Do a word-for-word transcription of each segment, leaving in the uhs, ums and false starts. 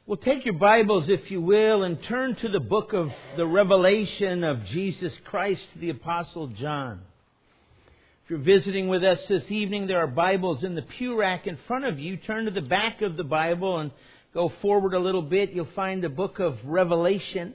Well, take your Bibles, if you will, and turn to the book of the Revelation of Jesus Christ to the Apostle John. If you're visiting with us this evening, there are Bibles in the pew rack in front of you. Turn to the back of the Bible and go forward a little bit. You'll find the book of Revelation.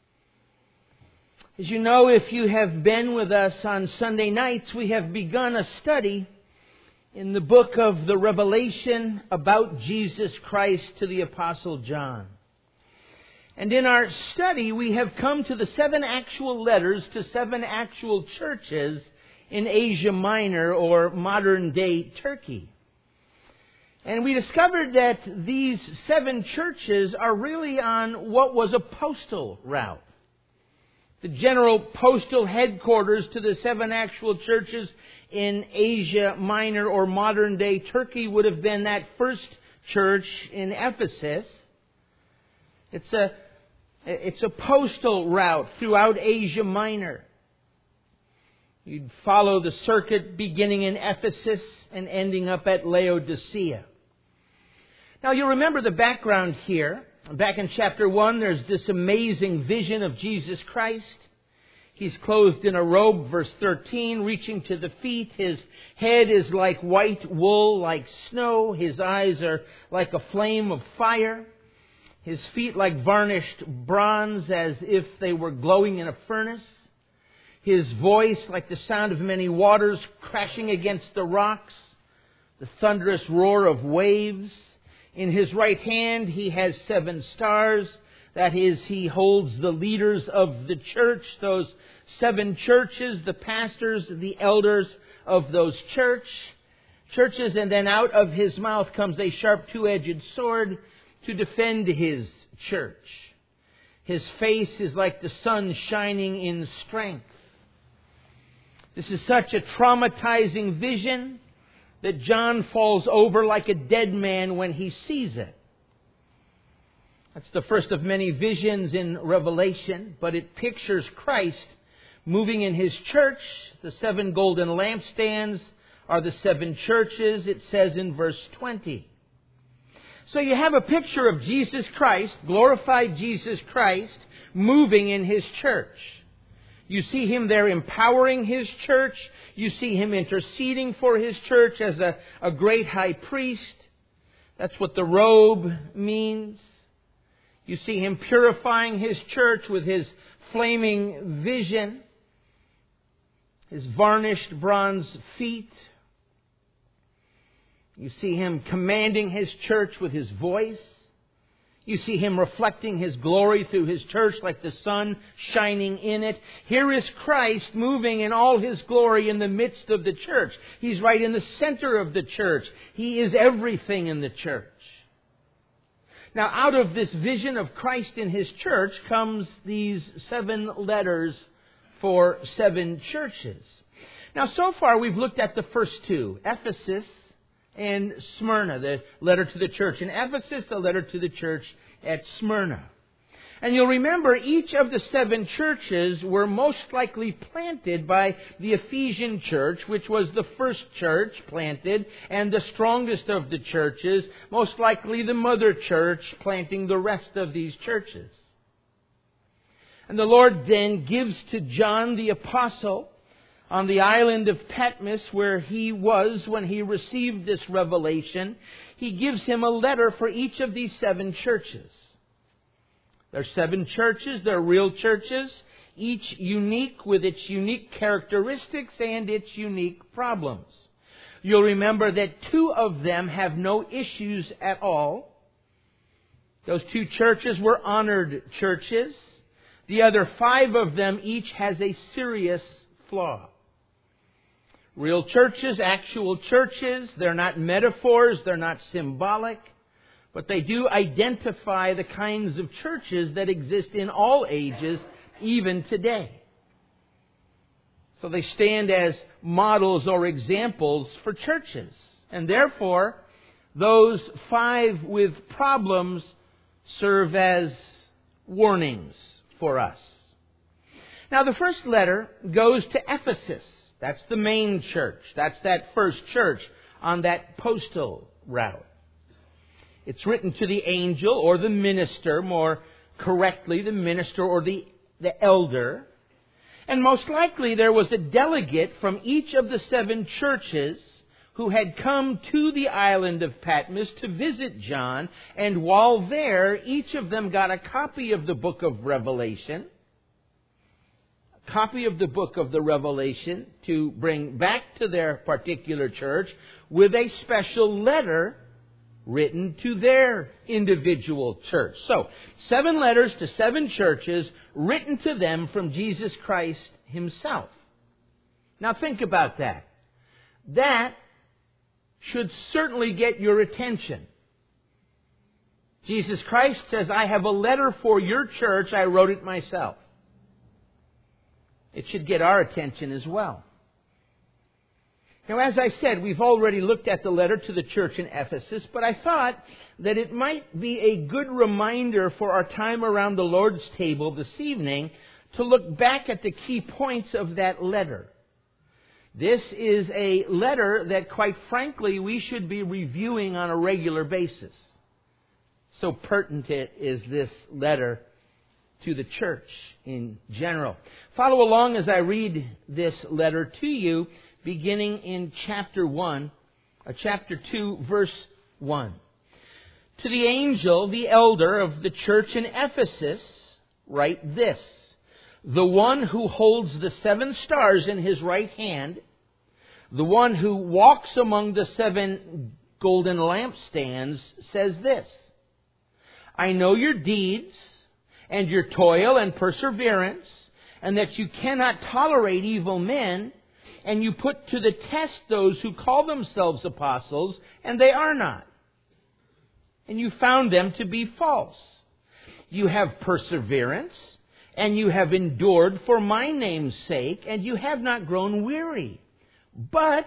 As you know, if you have been with us on Sunday nights, we have begun a study in the book of the Revelation about Jesus Christ to the Apostle John. And in our study, we have come to the seven actual letters to seven actual churches in Asia Minor, or modern-day Turkey. And we discovered that these seven churches are really on what was a postal route. The general postal headquarters to the seven actual churches in Asia Minor or modern-day Turkey would have been that first church in Ephesus. It's a, it's a postal route throughout Asia Minor. You'd follow the circuit beginning in Ephesus and ending up at Laodicea. Now you'll remember the background here. Back in chapter one, there's this amazing vision of Jesus Christ. He's clothed in a robe, verse thirteen, reaching to the feet. His head is like white wool, like snow. His eyes are like a flame of fire. His feet like varnished bronze, as if they were glowing in a furnace. His voice like the sound of many waters crashing against the rocks. The thunderous roar of waves. In His right hand He has seven stars. That is, He holds the leaders of the church, those seven churches, the pastors, the elders of those church churches. And then out of His mouth comes a sharp two-edged sword to defend His church. His face is like the sun shining in strength. This is such a traumatizing vision that John falls over like a dead man when he sees it. That's the first of many visions in Revelation, but it pictures Christ moving in His church. The seven golden lampstands are the seven churches, it says in verse twenty. So you have a picture of Jesus Christ, glorified Jesus Christ, moving in His church. You see Him there empowering His church. You see Him interceding for His church as a, a great high priest. That's what the robe means. You see Him purifying His church with His flaming vision, His varnished bronze feet. You see Him commanding His church with His voice. You see Him reflecting His glory through His church like the sun shining in it. Here is Christ moving in all His glory in the midst of the church. He's right in the center of the church. He is everything in the church. Now, out of this vision of Christ in His church comes these seven letters for seven churches. Now, so far we've looked at the first two, Ephesus and Smyrna, the letter to the church in Ephesus, the letter to the church at Smyrna. And you'll remember each of the seven churches were most likely planted by the Ephesian church, which was the first church planted and the strongest of the churches, most likely the mother church planting the rest of these churches. And the Lord then gives to John the Apostle on the island of Patmos, where he was when he received this revelation, He gives him a letter for each of these seven churches. There are seven churches. They're real churches, each unique with its unique characteristics and its unique problems. You'll remember that two of them have no issues at all. Those two churches were honored churches. The other five of them each has a serious flaw. Real churches, actual churches, they're not metaphors, they're not symbolic, but they do identify the kinds of churches that exist in all ages, even today. So they stand as models or examples for churches. And therefore, those five with problems serve as warnings for us. Now, the first letter goes to Ephesus. That's the main church. That's that first church on that postal route. It's written to the angel or the minister, more correctly, the minister or the, the elder. And most likely there was a delegate from each of the seven churches who had come to the island of Patmos to visit John. And while there, each of them got a copy of the book of Revelation, a copy of the book of the Revelation to bring back to their particular church with a special letter written to their individual church. So, seven letters to seven churches written to them from Jesus Christ Himself. Now think about that. That should certainly get your attention. Jesus Christ says, I have a letter for your church. I wrote it myself. It should get our attention as well. Now, as I said, we've already looked at the letter to the church in Ephesus, but I thought that it might be a good reminder for our time around the Lord's table this evening to look back at the key points of that letter. This is a letter that, quite frankly, we should be reviewing on a regular basis. So pertinent is this letter to the church in general. Follow along as I read this letter to you, beginning in chapter one, uh, chapter two, verse one. To the angel, the elder of the church in Ephesus, write this: the one who holds the seven stars in his right hand, the one who walks among the seven golden lampstands, says this: I know your deeds and your toil and perseverance, and that you cannot tolerate evil men, and you put to the test those who call themselves apostles, and they are not. And you found them to be false. You have perseverance, and you have endured for my name's sake, and you have not grown weary. But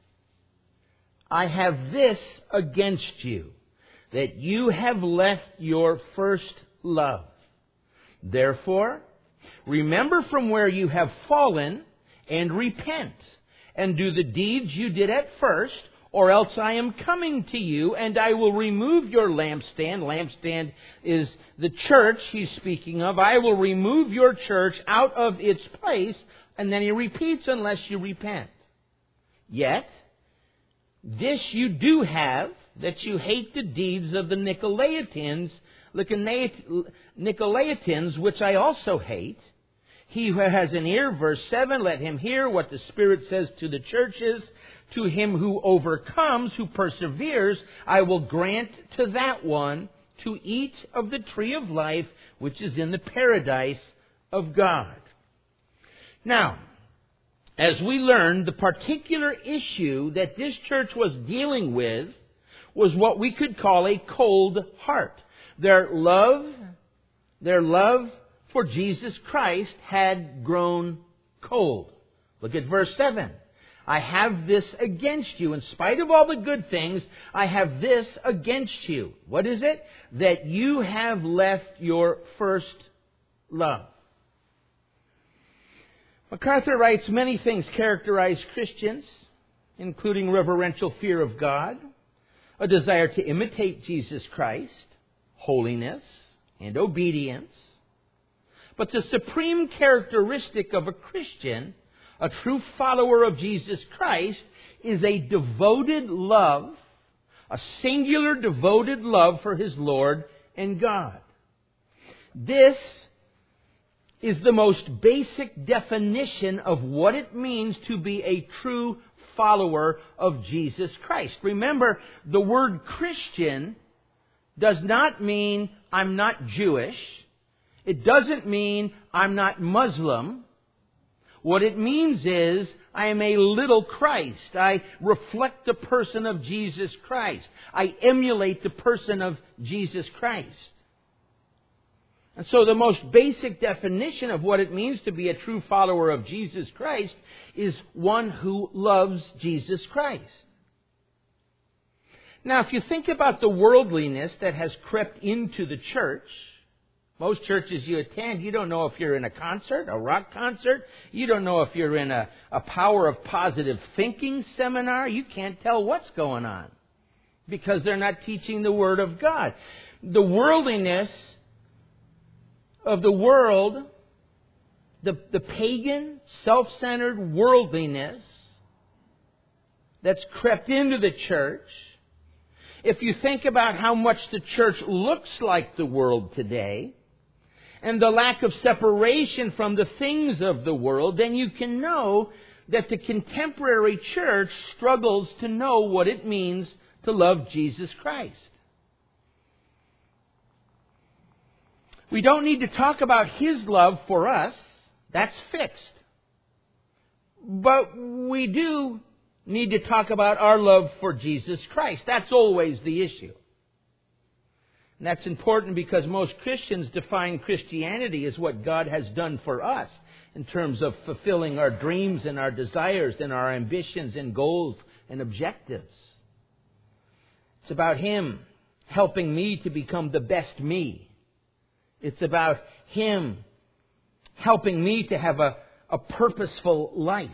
I have this against you, that you have left your first love. Therefore, remember from where you have fallen, and repent, and do the deeds you did at first, or else I am coming to you, and I will remove your lampstand. Lampstand is the church he's speaking of. I will remove your church out of its place, and then he repeats, unless you repent. Yet, this you do have, that you hate the deeds of the Nicolaitans, Nicolaitans, which I also hate. He who has an ear, verse seven, let him hear what the Spirit says to the churches. To him who overcomes, who perseveres, I will grant to that one to eat of the tree of life, which is in the paradise of God. Now, as we learned, the particular issue that this church was dealing with was what we could call a cold heart. Their love, their love for Jesus Christ had grown cold. Look at verse seven. I have this against you. In spite of all the good things, I have this against you. What is it? That you have left your first love. MacArthur writes, many things characterize Christians, including reverential fear of God, a desire to imitate Jesus Christ, holiness, and obedience. But the supreme characteristic of a Christian, a true follower of Jesus Christ, is a devoted love, a singular devoted love for his Lord and God. This is the most basic definition of what it means to be a true follower of Jesus Christ. Remember, the word Christian does not mean I'm not Jewish. It doesn't mean I'm not Muslim. What it means is I am a little Christ. I reflect the person of Jesus Christ. I emulate the person of Jesus Christ. And so the most basic definition of what it means to be a true follower of Jesus Christ is one who loves Jesus Christ. Now, if you think about the worldliness that has crept into the church, most churches you attend, you don't know if you're in a concert, a rock concert. You don't know if you're in a, a power of positive thinking seminar. You can't tell what's going on. because they're not teaching the Word of God. The worldliness of the world, the, the pagan, self-centered worldliness that's crept into the church. If you think about how much the church looks like the world today, and the lack of separation from the things of the world, then you can know that the contemporary church struggles to know what it means to love Jesus Christ. We don't need to talk about His love for us. That's fixed. But we do need to talk about our love for Jesus Christ. That's always the issue. And that's important because most Christians define Christianity as what God has done for us in terms of fulfilling our dreams and our desires and our ambitions and goals and objectives. It's about Him helping me to become the best me. It's about Him helping me to have a, a purposeful life.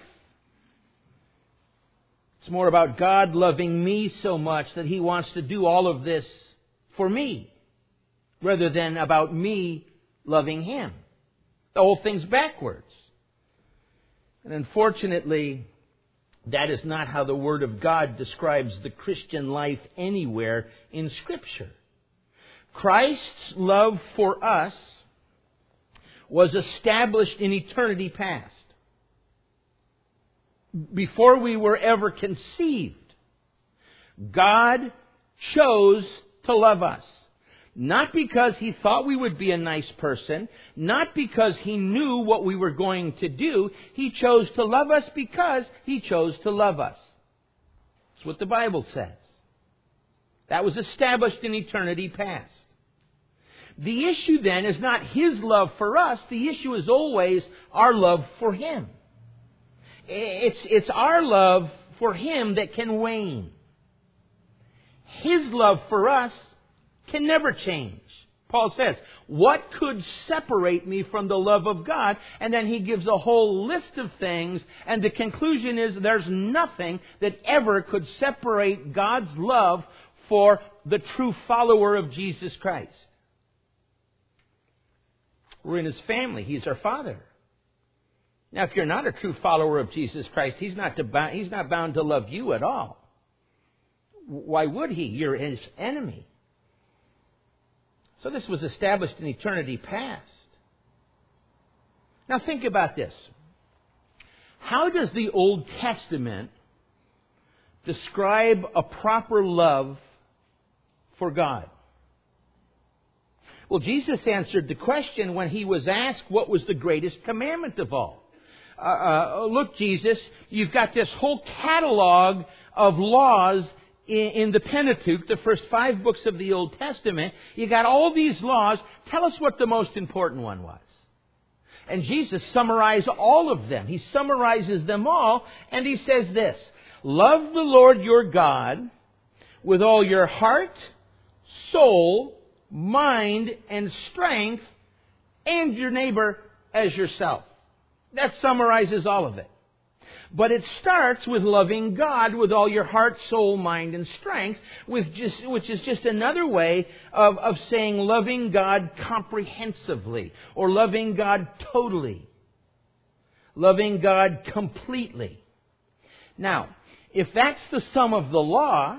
It's more about God loving me so much that He wants to do all of this for me, rather than about me loving Him. The whole thing's backwards. And unfortunately, that is not how the Word of God describes the Christian life anywhere in Scripture. Christ's love for us was established in eternity past. Before we were ever conceived, God chose to love us. Not because He thought we would be a nice person, not because He knew what we were going to do. He chose to love us because He chose to love us. That's what the Bible says. That was established in eternity past. The issue then is not His love for us. The issue is always our love for Him. It's, it's our love for Him that can wane. His love for us can never change. Paul says, what could separate me from the love of God? And then he gives a whole list of things, and the conclusion is there's nothing that ever could separate God's love for the true follower of Jesus Christ. We're in His family. He's our Father. Now, if you're not a true follower of Jesus Christ, He's not, to, he's not bound to love you at all. Why would He? You're His enemy. So this was established in eternity past. Now think about this. How does the Old Testament describe a proper love for God? Well, Jesus answered the question when He was asked what was the greatest commandment of all. Uh, uh, look, Jesus, you've got this whole catalog of laws in, in the Pentateuch, the first five books of the Old Testament. You got all these laws. Tell us what the most important one was. And Jesus summarized all of them. He summarizes them all, and He says this: love the Lord your God with all your heart, soul, mind, and strength, and your neighbor as yourself. That summarizes all of it. But it starts with loving God with all your heart, soul, mind, and strength, with just, which is just another way of, of saying loving God comprehensively, or loving God totally, loving God completely. Now, if that's the sum of the law,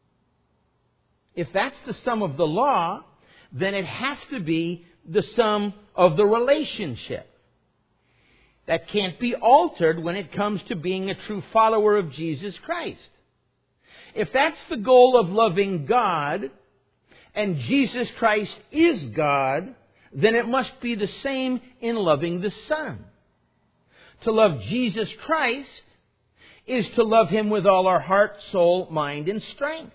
if that's the sum of the law, then it has to be the sum of the relationship. That can't be altered when it comes to being a true follower of Jesus Christ. If that's the goal of loving God, and Jesus Christ is God, then it must be the same in loving the Son. To love Jesus Christ is to love Him with all our heart, soul, mind, and strength.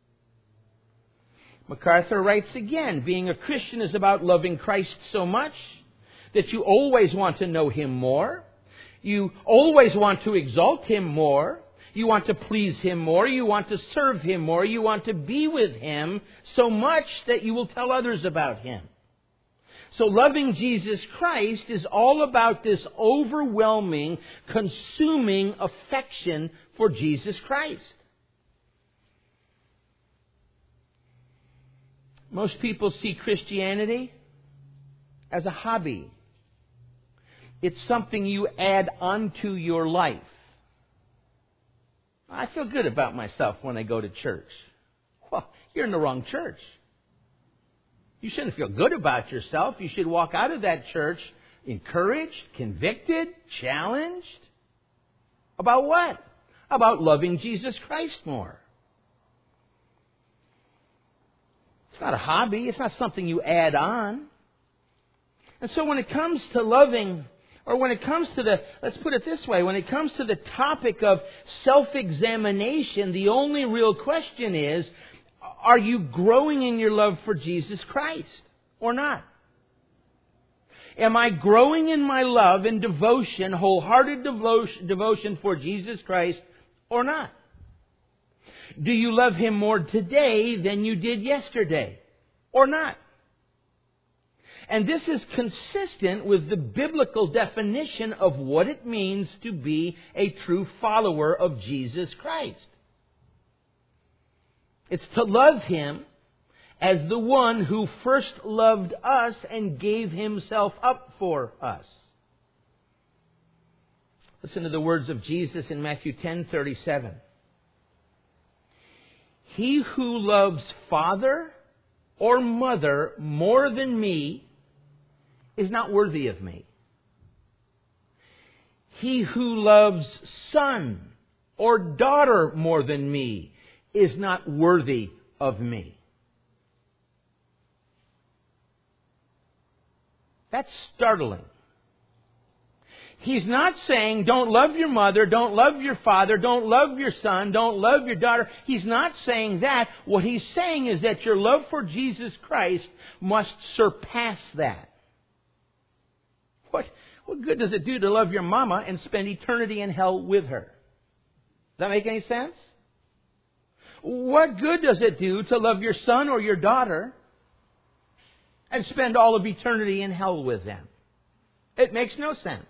MacArthur writes again, being a Christian is about loving Christ so much that you always want to know Him more. You always want to exalt Him more. You want to please Him more. You want to serve Him more. You want to be with Him so much that you will tell others about Him. So loving Jesus Christ is all about this overwhelming, consuming affection for Jesus Christ. Most people see Christianity as a hobby. It's something you add onto your life. I feel good about myself when I go to church. Well, you're in the wrong church. You shouldn't feel good about yourself. You should walk out of that church encouraged, convicted, challenged. About what? About loving Jesus Christ more. It's not a hobby. It's not something you add on. And so when it comes to loving, or when it comes to the, let's put it this way, when it comes to the topic of self-examination, the only real question is, are you growing in your love for Jesus Christ or not? Am I growing in my love and devotion, wholehearted devotion, devotion for Jesus Christ or not? Do you love Him more today than you did yesterday or not? And this is consistent with the biblical definition of what it means to be a true follower of Jesus Christ. It's to love Him as the one who first loved us and gave Himself up for us. Listen to the words of Jesus in Matthew ten thirty-seven. He who loves father or mother more than me is not worthy of me. He who loves son or daughter more than me is not worthy of me. That's startling. He's not saying don't love your mother, don't love your father, don't love your son, don't love your daughter. He's not saying that. What He's saying is that your love for Jesus Christ must surpass that. What, what good does it do to love your mama and spend eternity in hell with her? Does that make any sense? What good does it do to love your son or your daughter and spend all of eternity in hell with them? It makes no sense.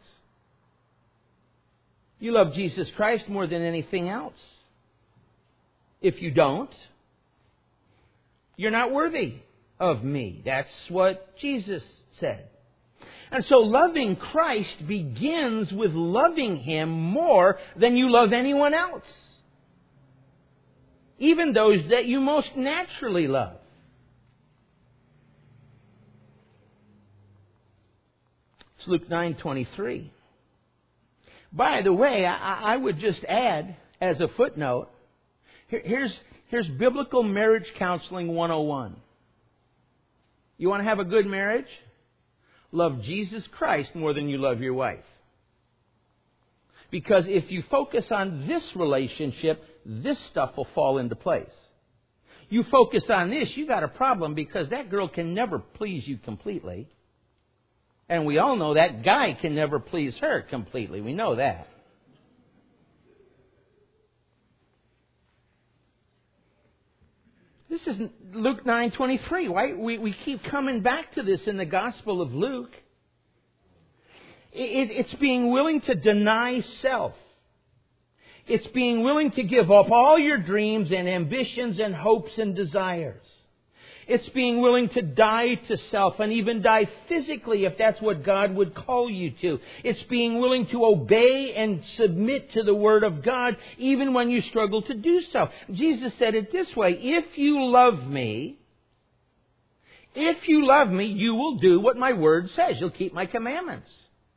You love Jesus Christ more than anything else. If you don't, you're not worthy of me. That's what Jesus said. And so loving Christ begins with loving Him more than you love anyone else. Even those that you most naturally love. It's Luke nine twenty-three. By the way, I, I would just add, as a footnote, here, here's, here's Biblical Marriage Counseling one oh one. You want to have a good marriage? Love Jesus Christ more than you love your wife. Because if you focus on this relationship, this stuff will fall into place. You focus on this, you got a problem because that girl can never please you completely. And we all know that guy can never please her completely. We know that. This is Luke nine twenty-three, right? We, we keep coming back to this in the Gospel of Luke. It, it's being willing to deny self. It's being willing to give up all your dreams and ambitions and hopes and desires. It's being willing to die to self and even die physically if that's what God would call you to. It's being willing to obey and submit to the Word of God even when you struggle to do so. Jesus said it this way, if you love me, if you love me, you will do what my Word says. You'll keep my commandments.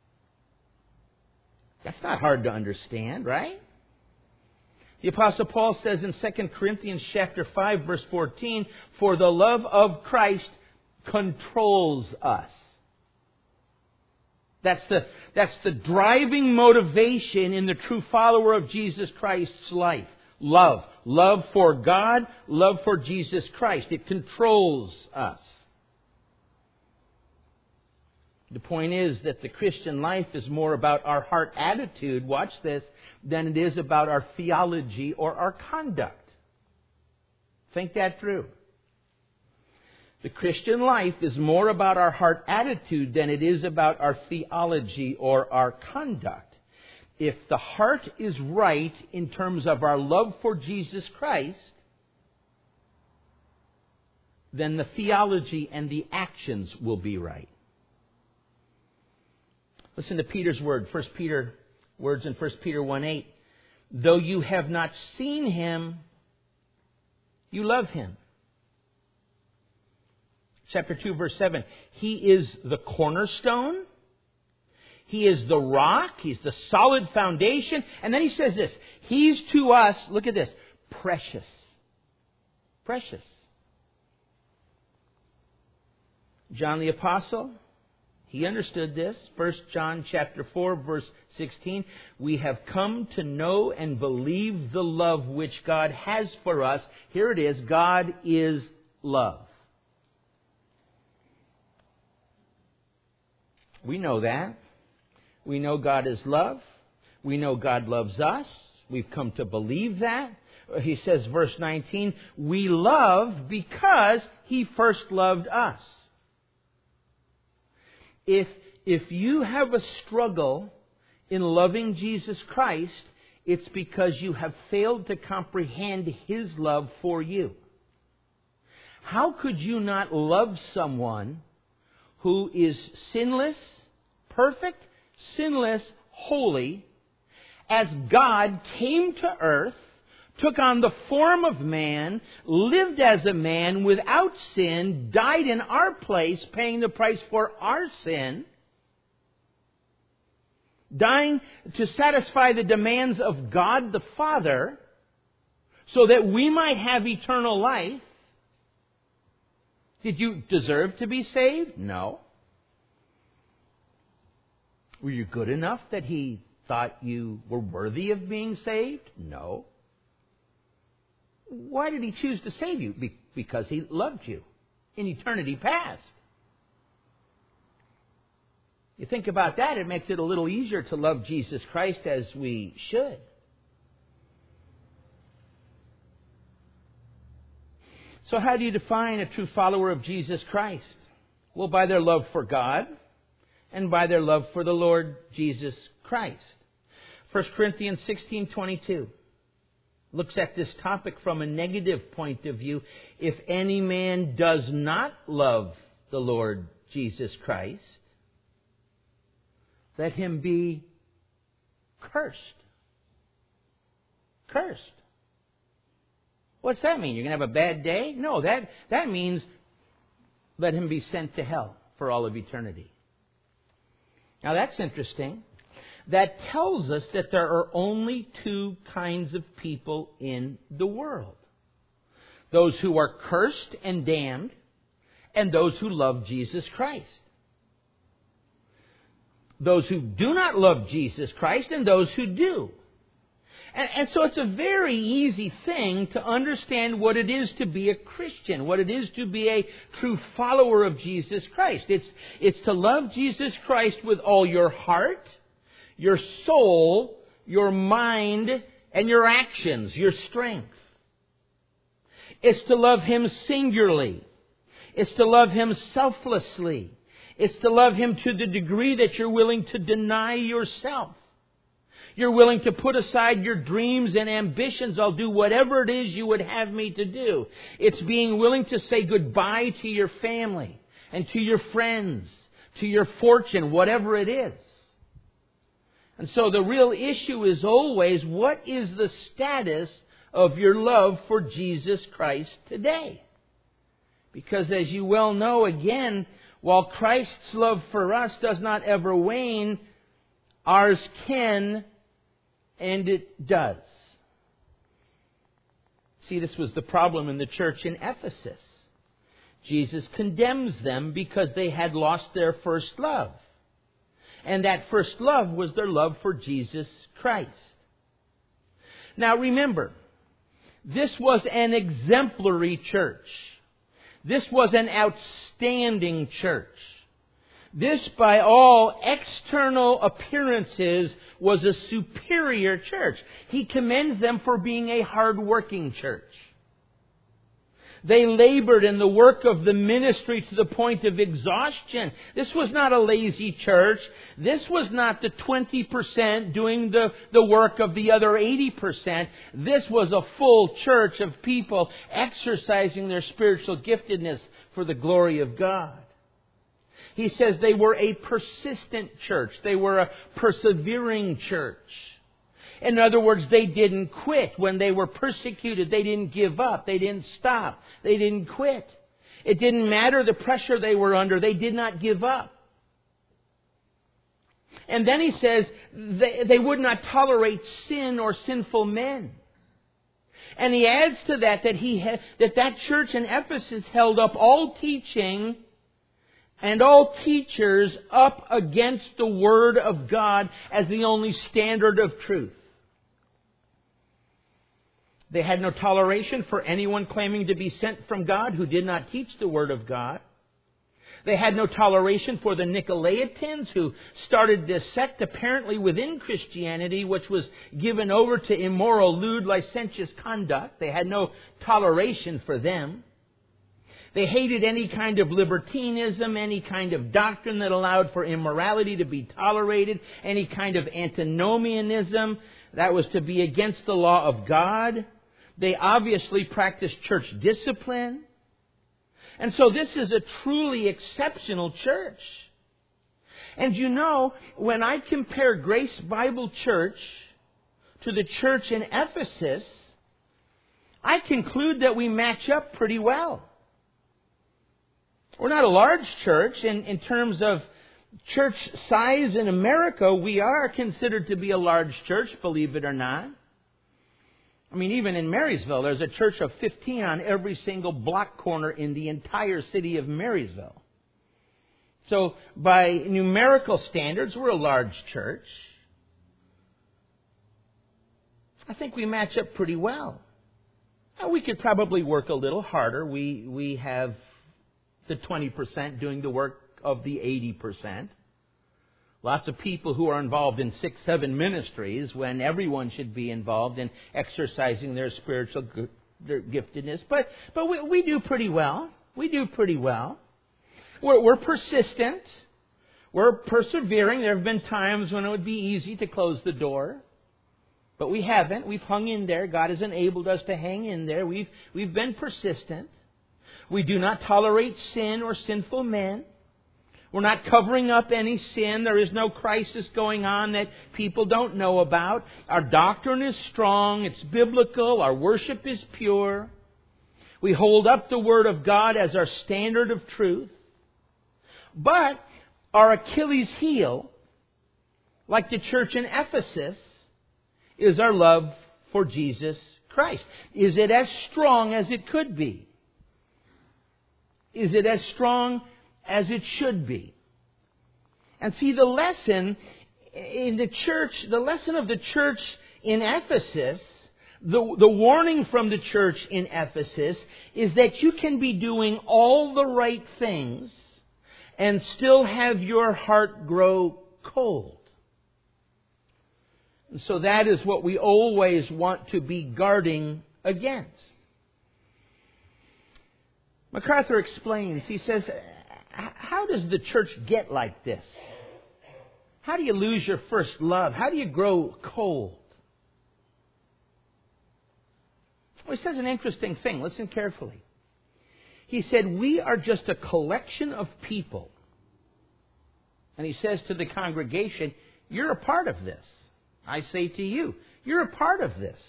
That's not hard to understand, right? The Apostle Paul says in Second Corinthians chapter five, verse fourteen, for the love of Christ controls us. That's the, that's the driving motivation in the true follower of Jesus Christ's life. Love. Love for God, love for Jesus Christ. It controls us. The point is that the Christian life is more about our heart attitude, watch this, than it is about our theology or our conduct. Think that through. The Christian life is more about our heart attitude than it is about our theology or our conduct. If the heart is right in terms of our love for Jesus Christ, then the theology and the actions will be right. Listen to Peter's word, First Peter words in First Peter one eight. Though you have not seen Him, you love Him. Chapter two, verse seven. He is the cornerstone. He is the rock. He's the solid foundation. And then he says this. He's to us, look at this, precious. Precious. John the Apostle, he understood this. First John chapter four, verse sixteen. We have come to know and believe the love which God has for us. Here it is. God is love. We know that. We know God is love. We know God loves us. We've come to believe that. He says, verse nineteen, we love because He first loved us. If, if you have a struggle in loving Jesus Christ, it's because you have failed to comprehend His love for you. How could you not love someone who is sinless, perfect, sinless, holy, as God came to earth, took on the form of man, lived as a man without sin, died in our place, paying the price for our sin, dying to satisfy the demands of God the Father, so that we might have eternal life. Did you deserve to be saved? No. Were you good enough that He thought you were worthy of being saved? No. Why did He choose to save you? Be- because He loved you in eternity past. You think about that, it makes it a little easier to love Jesus Christ as we should. So how do you define a true follower of Jesus Christ? Well, by their love for God and by their love for the Lord Jesus Christ. First Corinthians sixteen twenty-two looks at this topic from a negative point of view. If any man does not love the Lord Jesus Christ, let him be cursed. Cursed. What's that mean? You're going to have a bad day? No, that, that means let him be sent to hell for all of eternity. Now that's interesting. That tells us that there are only two kinds of people in the world. Those who are cursed and damned, and those who love Jesus Christ. Those who do not love Jesus Christ and those who do. And, and so it's a very easy thing to understand what it is to be a Christian, what it is to be a true follower of Jesus Christ. It's, it's to love Jesus Christ with all your heart, your soul, your mind, and your actions, your strength. It's to love Him singularly. It's to love Him selflessly. It's to love Him to the degree that you're willing to deny yourself. You're willing to put aside your dreams and ambitions. I'll do whatever it is you would have me to do. It's being willing to say goodbye to your family and to your friends, to your fortune, whatever it is. And so the real issue is always, what is the status of your love for Jesus Christ today? Because as you well know, again, while Christ's love for us does not ever wane, ours can, and it does. See, this was the problem in the church in Ephesus. Jesus condemns them because they had lost their first love. And that first love was their love for Jesus Christ. Now remember, this was an exemplary church. This was an outstanding church. This, by all external appearances, was a superior church. He commends them for being a hard-working church. They labored in the work of the ministry to the point of exhaustion. This was not a lazy church. This was not the twenty percent doing the, the work of the other eighty percent. This was a full church of people exercising their spiritual giftedness for the glory of God. He says they were a persistent church. They were a persevering church. In other words, they didn't quit. When they were persecuted, they didn't give up. They didn't stop. They didn't quit. It didn't matter the pressure they were under. They did not give up. And then he says they, they would not tolerate sin or sinful men. And he adds to that that, he had, that that church in Ephesus held up all teaching and all teachers up against the Word of God as the only standard of truth. They had no toleration for anyone claiming to be sent from God who did not teach the Word of God. They had no toleration for the Nicolaitans who started this sect apparently within Christianity, which was given over to immoral, lewd, licentious conduct. They had no toleration for them. They hated any kind of libertinism, any kind of doctrine that allowed for immorality to be tolerated, any kind of antinomianism that was to be against the law of God. They obviously practiced church discipline. And so this is a truly exceptional church. And you know, when I compare Grace Bible Church to the church in Ephesus, I conclude that we match up pretty well. We're not a large church. In, in terms of church size in America, we are considered to be a large church, believe it or not. I mean, even in Marysville, there's a church of fifteen on every single block corner in the entire city of Marysville. So, by numerical standards, we're a large church. I think we match up pretty well. Now, we could probably work a little harder. We, we have the twenty percent doing the work of the eighty percent. Lots of people who are involved in six, seven ministries when everyone should be involved in exercising their spiritual their giftedness. But but we, we do pretty well. We do pretty well. We're, we're persistent. We're persevering. There have been times when it would be easy to close the door. But we haven't. We've hung in there. God has enabled us to hang in there. We've, we've been persistent. We do not tolerate sin or sinful men. We're not covering up any sin. There is no crisis going on that people don't know about. Our doctrine is strong. It's biblical. Our worship is pure. We hold up the Word of God as our standard of truth. But our Achilles heel, like the church in Ephesus, is our love for Jesus Christ. Is it as strong as it could be? Is it as strong as it should be? And see, the lesson in the church, the lesson of the church in Ephesus, the, the warning from the church in Ephesus is that you can be doing all the right things and still have your heart grow cold. And so that is what we always want to be guarding against. MacArthur explains, he says, how does the church get like this? How do you lose your first love? How do you grow cold? Well, he says an interesting thing. Listen carefully. He said, we are just a collection of people. And he says to the congregation, you're a part of this. I say to you, you're a part of this.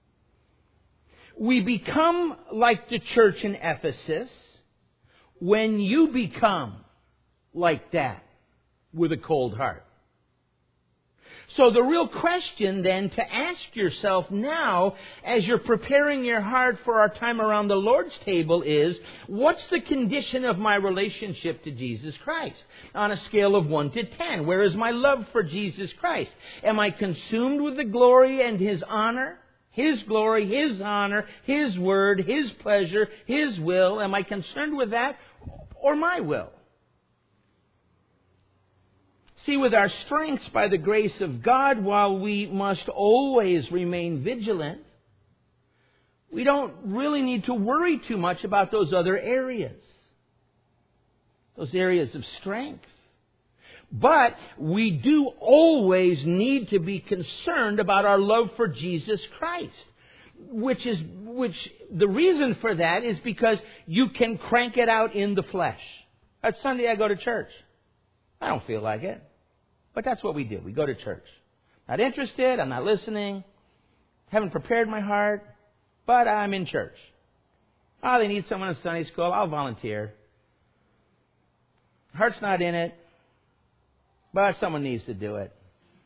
We become like the church in Ephesus when you become like that with a cold heart. So the real question then to ask yourself now as you're preparing your heart for our time around the Lord's table is, what's the condition of my relationship to Jesus Christ? On a scale of one to ten, where is my love for Jesus Christ? Am I consumed with the glory and His honor? His glory, His honor, His word, His pleasure, His will. Am I concerned with that or my will? See, with our strengths by the grace of God, while we must always remain vigilant, we don't really need to worry too much about those other areas. Those areas of strength. But we do always need to be concerned about our love for Jesus Christ. Which is, which, the reason for that is because you can crank it out in the flesh. That Sunday I go to church. I don't feel like it. But that's what we do. We go to church. Not interested, I'm not listening, haven't prepared my heart, but I'm in church. Oh, they need someone in Sunday school, I'll volunteer. Heart's not in it, but someone needs to do it.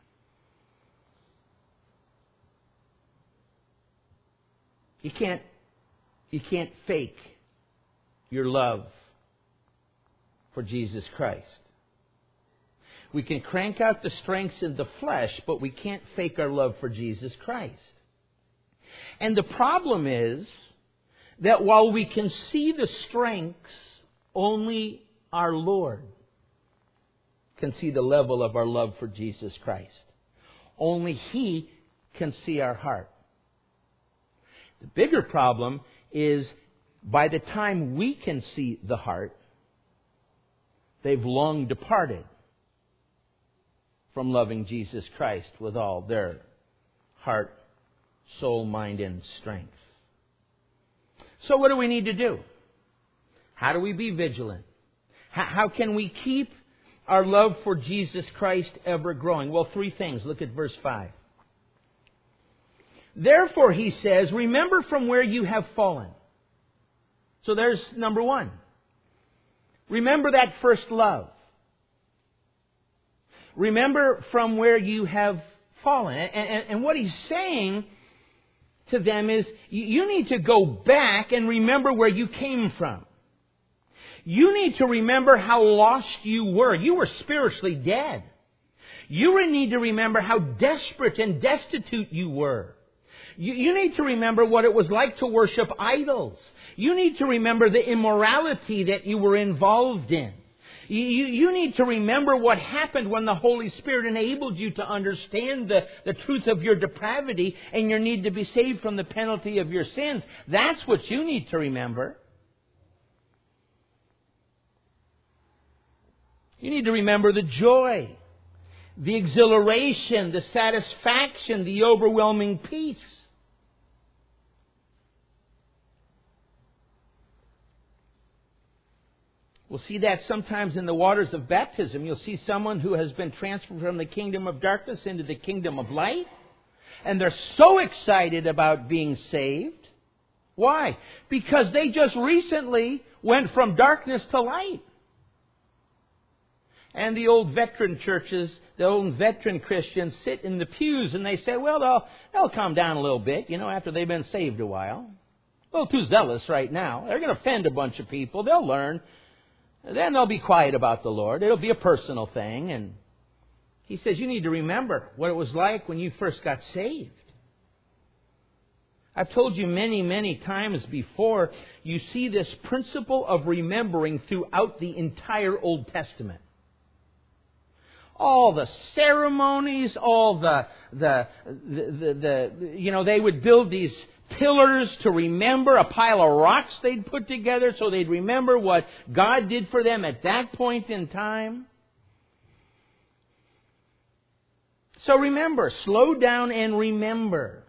You can't, you can't fake your love for Jesus Christ. We can crank out the strengths in the flesh, but we can't fake our love for Jesus Christ. And the problem is that while we can see the strengths, only our Lord can see the level of our love for Jesus Christ. Only He can see our heart. The bigger problem is by the time we can see the heart, they've long departed from loving Jesus Christ with all their heart, soul, mind, and strength. So what do we need to do? How do we be vigilant? How can we keep our love for Jesus Christ ever growing? Well, three things. Look at verse five. Therefore, he says, remember from where you have fallen. So there's number one. Remember that first love. Remember from where you have fallen. And, and, and what he's saying to them is, you need to go back and remember where you came from. You need to remember how lost you were. You were spiritually dead. You need to remember how desperate and destitute you were. You, you need to remember what it was like to worship idols. You need to remember the immorality that you were involved in. You, you, you need to remember what happened when the Holy Spirit enabled you to understand the, the truth of your depravity and your need to be saved from the penalty of your sins. That's what you need to remember. You need to remember the joy, the exhilaration, the satisfaction, the overwhelming peace. We'll see that sometimes in the waters of baptism. You'll see someone who has been transferred from the kingdom of darkness into the kingdom of light. And they're so excited about being saved. Why? Because they just recently went from darkness to light. And the old veteran churches, the old veteran Christians sit in the pews and they say, well, they'll, they'll calm down a little bit, you know, after they've been saved a while. A little too zealous right now. They're going to offend a bunch of people. They'll learn. Then they'll be quiet about the Lord. It'll be a personal thing. And he says, you need to remember what it was like when you first got saved. I've told you many, many times before, you see this principle of remembering throughout the entire Old Testament. All the ceremonies, all the, the, the, the, the, you know, they would build these pillars to remember, a pile of rocks they'd put together so they'd remember what God did for them at that point in time. So remember, slow down and remember.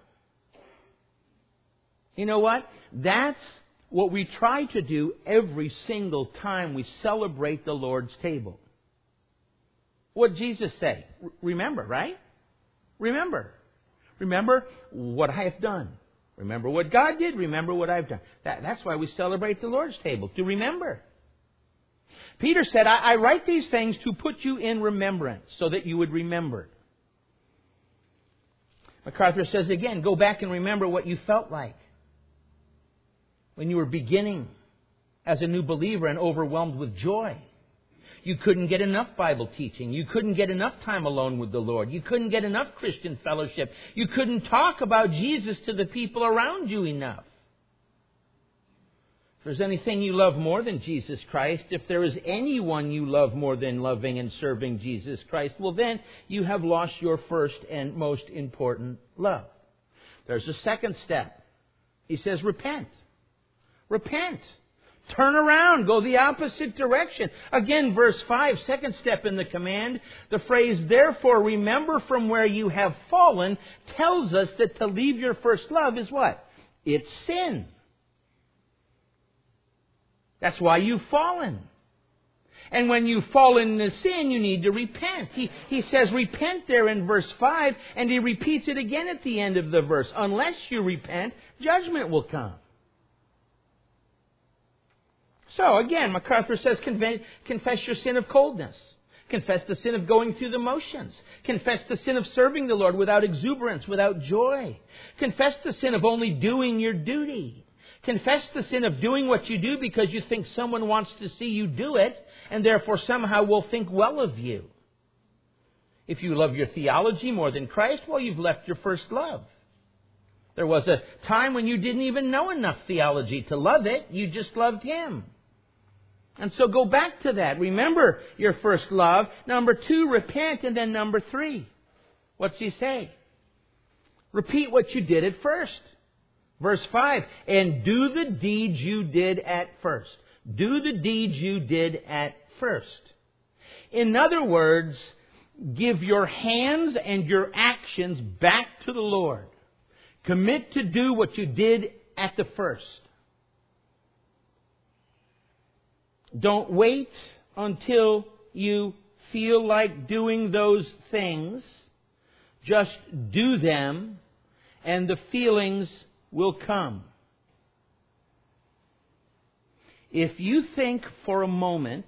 You know what? That's what we try to do every single time we celebrate the Lord's table. What did Jesus say? Remember, right? Remember. Remember what I have done. Remember what God did. Remember what I've done. That, that's why we celebrate the Lord's table, to remember. Peter said, I, I write these things to put you in remembrance, so that you would remember. MacArthur says again, go back and remember what you felt like when you were beginning as a new believer and overwhelmed with joy. You couldn't get enough Bible teaching. You couldn't get enough time alone with the Lord. You couldn't get enough Christian fellowship. You couldn't talk about Jesus to the people around you enough. If there's anything you love more than Jesus Christ, if there is anyone you love more than loving and serving Jesus Christ, well then you have lost your first and most important love. There's a second step. He says, repent. Repent. Turn around. Go the opposite direction. Again, verse five, second step in the command, the phrase, therefore remember from where you have fallen, tells us that to leave your first love is what? It's sin. That's why you've fallen. And when you fall into sin, you need to repent. He, he says repent there in verse five, and he repeats it again at the end of the verse. Unless you repent, judgment will come. So again, MacArthur says confess your sin of coldness. Confess the sin of going through the motions. Confess the sin of serving the Lord without exuberance, without joy. Confess the sin of only doing your duty. Confess the sin of doing what you do because you think someone wants to see you do it and therefore somehow will think well of you. If you love your theology more than Christ, well, you've left your first love. There was a time when you didn't even know enough theology to love it. You just loved Him. And so go back to that. Remember your first love. Number two, repent. And then number three, what's he say? Repeat what you did at first. Verse five, and do the deeds you did at first. Do the deeds you did at first. In other words, give your hands and your actions back to the Lord. Commit to do what you did at the first. Don't wait until you feel like doing those things. Just do them, and the feelings will come. If you think for a moment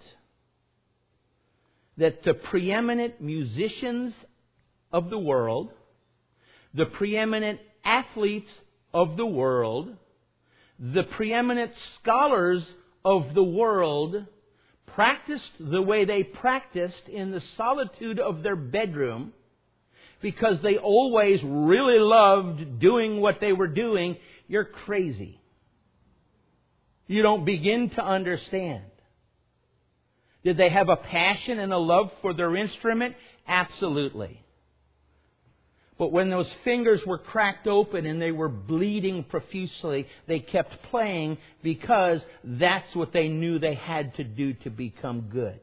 that the preeminent musicians of the world, the preeminent athletes of the world, the preeminent scholars of the world practiced the way they practiced in the solitude of their bedroom because they always really loved doing what they were doing, you're crazy. You don't begin to understand. Did they have a passion and a love for their instrument? Absolutely. But when those fingers were cracked open and they were bleeding profusely, they kept playing because that's what they knew they had to do to become good.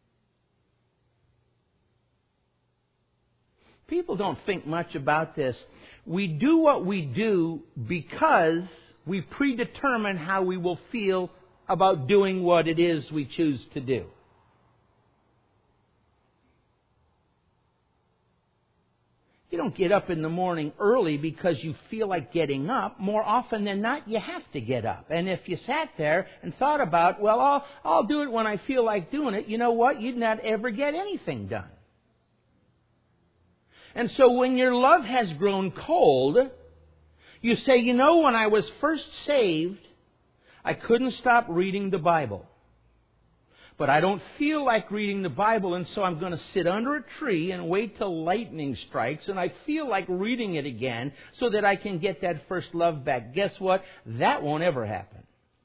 People don't think much about this. We do what we do because we predetermine how we will feel about doing what it is we choose to do. You don't get up in the morning early because you feel like getting up. More often than not, you have to get up. And if you sat there and thought about, well, I'll, I'll do it when I feel like doing it, you know what? You'd not ever get anything done. And so when your love has grown cold, you say, you know, when I was first saved, I couldn't stop reading the Bible. But I don't feel like reading the Bible, and so I'm going to sit under a tree and wait till lightning strikes, and I feel like reading it again so that I can get that first love back. Guess what? That won't ever happen.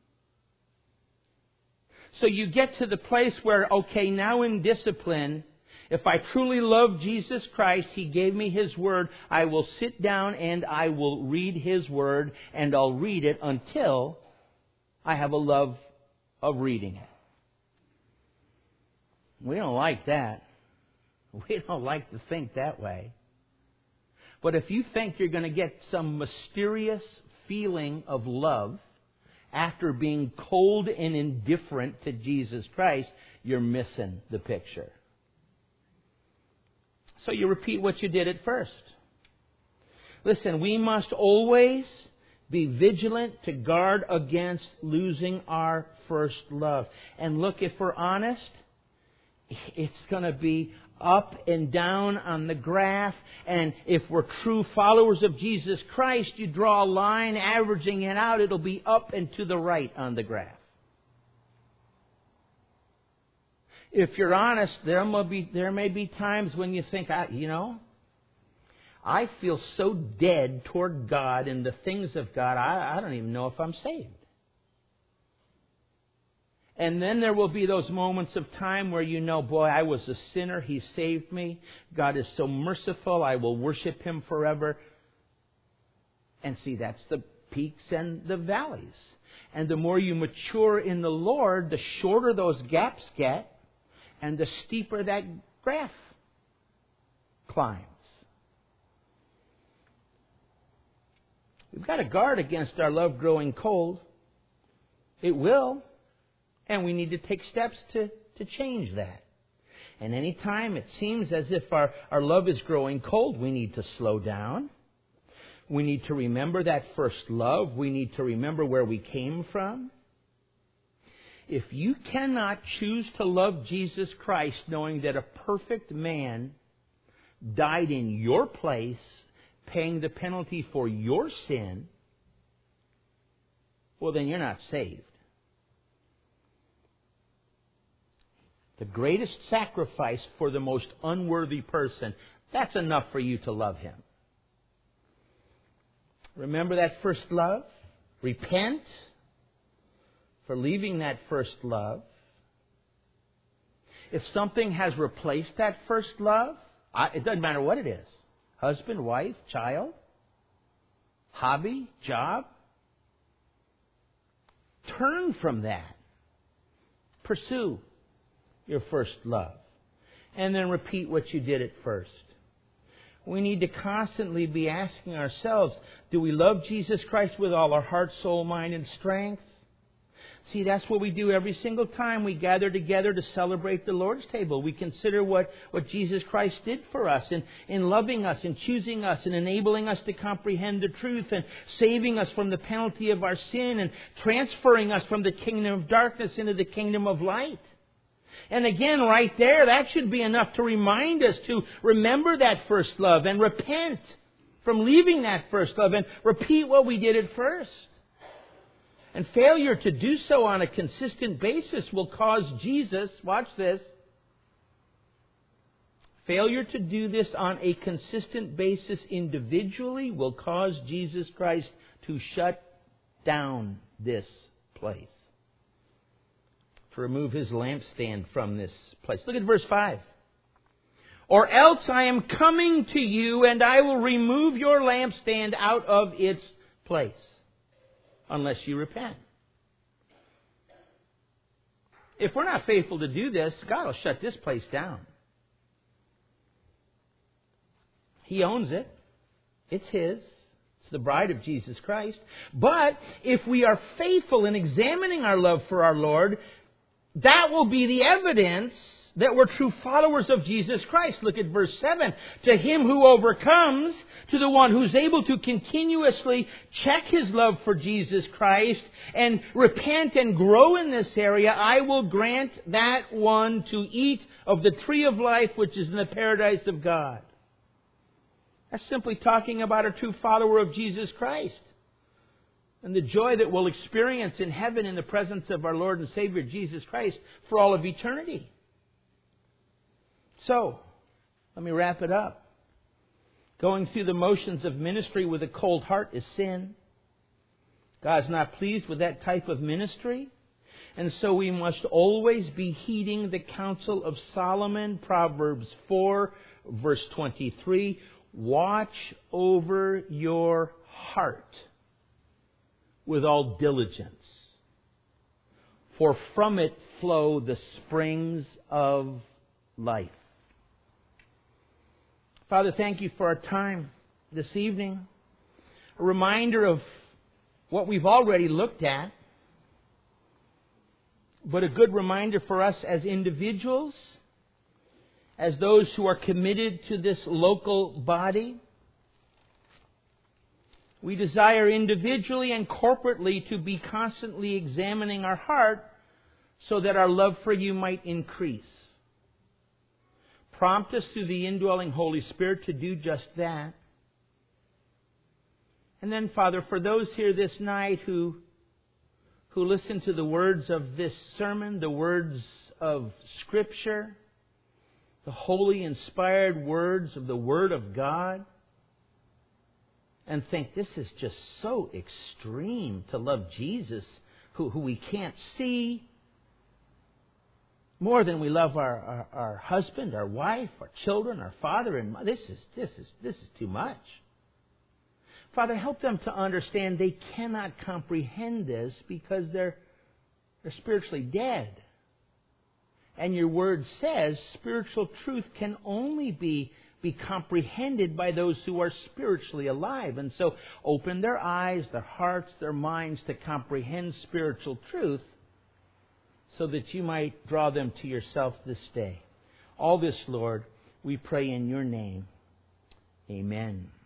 So you get to the place where, okay, now in discipline, if I truly love Jesus Christ, He gave me His Word, I will sit down and I will read His Word, and I'll read it until I have a love of reading it. We don't like that. We don't like to think that way. But if you think you're going to get some mysterious feeling of love after being cold and indifferent to Jesus Christ, you're missing the picture. So you repeat what you did at first. Listen, we must always be vigilant to guard against losing our first love. And look, if we're honest, it's going to be up and down on the graph. And if we're true followers of Jesus Christ, you draw a line averaging it out, it'll be up and to the right on the graph. If you're honest, there may be, there may be times when you think, you know, I feel so dead toward God and the things of God, I, I don't even know if I'm saved. And then there will be those moments of time where you know, boy, I was a sinner. He saved me. God is so merciful. I will worship Him forever. And see, that's the peaks and the valleys. And the more you mature in the Lord, the shorter those gaps get, and the steeper that graph climbs. We've got to guard against our love growing cold. It will. And we need to take steps to, to change that. And any time it seems as if our, our love is growing cold, we need to slow down. We need to remember that first love. We need to remember where we came from. If you cannot choose to love Jesus Christ knowing that a perfect man died in your place, paying the penalty for your sin, well, then you're not saved. The greatest sacrifice for the most unworthy person, that's enough for you to love Him. Remember that first love? Repent for leaving that first love. If something has replaced that first love, it doesn't matter what it is. Husband, wife, child, hobby, job. Turn from that. Pursue your first love. And then repeat what you did at first. We need to constantly be asking ourselves, do we love Jesus Christ with all our heart, soul, mind, and strength? See, that's what we do every single time we gather together to celebrate the Lord's table. We consider what, what Jesus Christ did for us in, in loving us and choosing us and enabling us to comprehend the truth and saving us from the penalty of our sin and transferring us from the kingdom of darkness into the kingdom of light. And again, right there, that should be enough to remind us to remember that first love and repent from leaving that first love and repeat what we did at first. And failure to do so on a consistent basis will cause Jesus, watch this, failure to do this on a consistent basis individually will cause Jesus Christ to shut down this place. To remove His lampstand from this place. Look at verse five. Or else I am coming to you and I will remove your lampstand out of its place. Unless you repent. If we're not faithful to do this, God will shut this place down. He owns it. It's His. It's the bride of Jesus Christ. But if we are faithful in examining our love for our Lord, that will be the evidence that we're true followers of Jesus Christ. Look at verse seven. To him who overcomes, to the one who's able to continuously check his love for Jesus Christ and repent and grow in this area, I will grant that one to eat of the tree of life which is in the paradise of God. That's simply talking about a true follower of Jesus Christ. And the joy that we'll experience in heaven in the presence of our Lord and Savior Jesus Christ for all of eternity. So, let me wrap it up. Going through the motions of ministry with a cold heart is sin. God's not pleased with that type of ministry. And so we must always be heeding the counsel of Solomon, Proverbs four, verse twenty-three. Watch over your heart with all diligence, for from it flow the springs of life. Father, thank you for our time this evening. A reminder of what we've already looked at, but a good reminder for us as individuals, as those who are committed to this local body. We desire individually and corporately to be constantly examining our heart so that our love for you might increase. Prompt us through the indwelling Holy Spirit to do just that. And then, Father, for those here this night who, who listen to the words of this sermon, the words of Scripture, the holy inspired words of the Word of God, and think this is just so extreme to love Jesus, who, who we can't see, more than we love our, our, our husband, our wife, our children, our father and mother. This is, this is, this is too much. Father, help them to understand they cannot comprehend this because they're, they're spiritually dead. And your word says spiritual truth can only be, be comprehended by those who are spiritually alive. And so open their eyes, their hearts, their minds to comprehend spiritual truth so that you might draw them to yourself this day. All this, Lord, we pray in your name. Amen.